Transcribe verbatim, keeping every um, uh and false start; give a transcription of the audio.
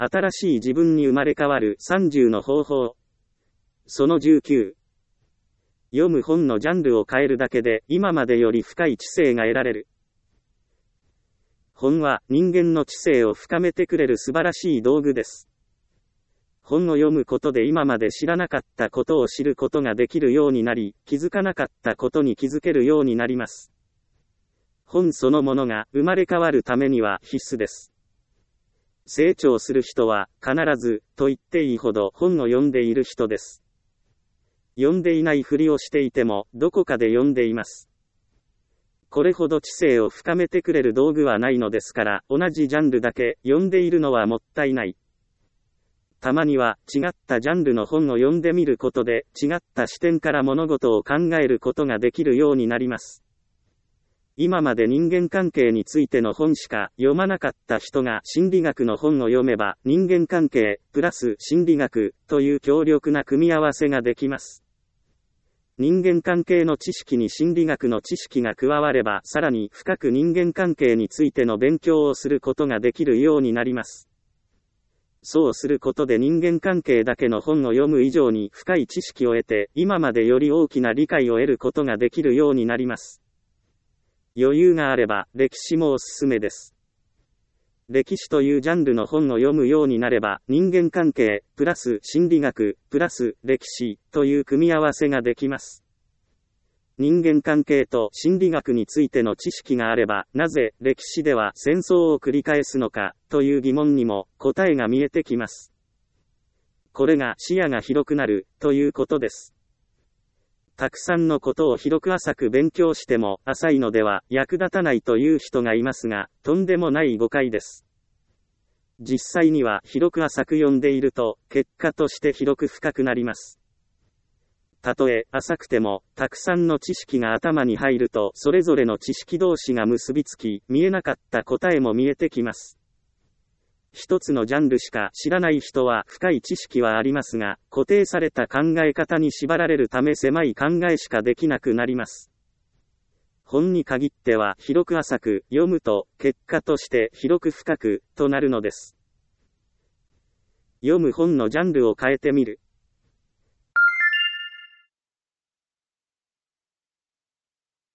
新しい自分に生まれ変わるさんじゅうの方法。そのじゅうきゅう。読む本のジャンルを変えるだけで今までより深い知性が得られる。本は人間の知性を深めてくれる素晴らしい道具です。本を読むことで今まで知らなかったことを知ることができるようになり、気づかなかったことに気づけるようになります。本そのものが生まれ変わるためには必須です。成長する人は必ずと言っていいほど本を読んでいる人です。読んでいないふりをしていてもどこかで読んでいます。これほど知性を深めてくれる道具はないのですから、同じジャンルだけ読んでいるのはもったいない。たまには違ったジャンルの本を読んでみることで違った視点から物事を考えることができるようになります。今まで人間関係についての本しか読まなかった人が心理学の本を読めば、人間関係プラス心理学という強力な組み合わせができます。人間関係の知識に心理学の知識が加われば、さらに深く人間関係についての勉強をすることができるようになります。そうすることで人間関係だけの本を読む以上に深い知識を得て、今までより大きな理解を得ることができるようになります。余裕があれば、歴史もおすすめです。歴史というジャンルの本を読むようになれば、人間関係、プラス心理学、プラス歴史という組み合わせができます。人間関係と心理学についての知識があれば、なぜ歴史では戦争を繰り返すのかという疑問にも答えが見えてきます。これが視野が広くなるということです。たくさんのことを広く浅く勉強しても浅いのでは役立たないという人がいますが、とんでもない誤解です。実際には広く浅く読んでいると、結果として広く深くなります。たとえ浅くても、たくさんの知識が頭に入ると、それぞれの知識同士が結びつき、見えなかった答えも見えてきます。一つのジャンルしか知らない人は深い知識はありますが、固定された考え方に縛られるため狭い考えしかできなくなります。本に限っては広く浅く読むと、結果として広く深くとなるのです。読む本のジャンルを変えてみる。